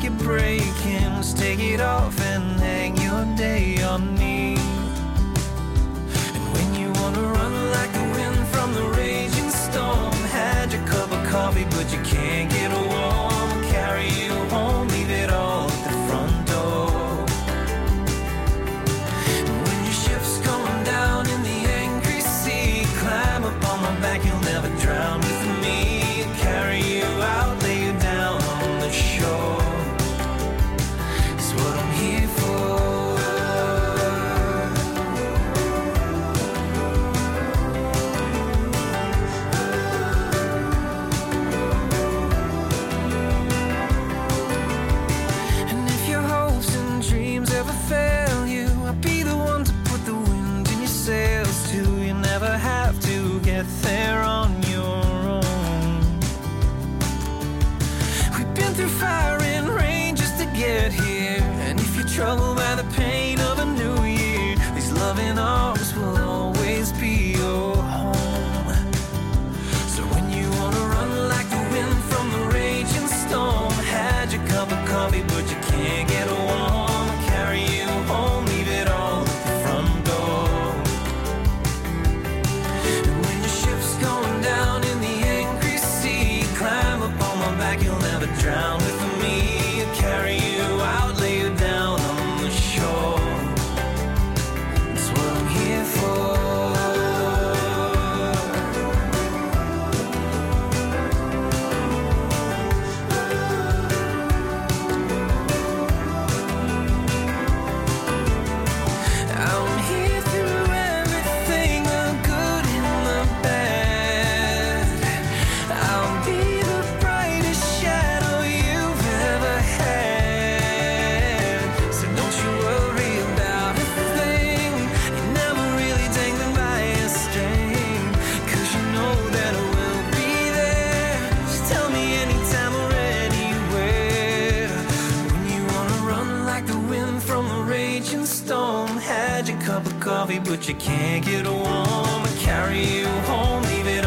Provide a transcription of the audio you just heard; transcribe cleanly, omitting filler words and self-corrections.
you're breaking, just take it off and hang your day on me. And when you wanna run like the wind from the raging storm, had your cup of coffee but you can't get warm, carry you home, leave it all at the front door. And when your ship's going down in the angry sea, climb up on my back, you'll never drown with me. Carry you out, lay you down on the shore. It's what I'm here for. And if your hopes and dreams ever fail you, I'll be the one to put the wind in your sails too. You never have to get there on your own. We've been through fire and rain just to get here. And if you're troubled by the pain of a new year, these loving arms will always be your home. So when you wanna run like the wind from the raging storm, had your cup of coffee but you can't get warm, carry you home, leave it all at the front door. And when your ship's going down in the angry sea, climb up on my back, you'll never drown with me. Carry you out, lay you down on the shore. That's what I'm here for. I'm here through everything, the good and the bad. I'll be the brightest shadow you've ever had. So don't you worry about a thing, you're never really dangling by a string, 'cause you know that I will be there. Just tell me anytime or anywhere. When you wanna run like the wind from a raging storm, had your cup of coffee but you can't get warm, carry you home, leave it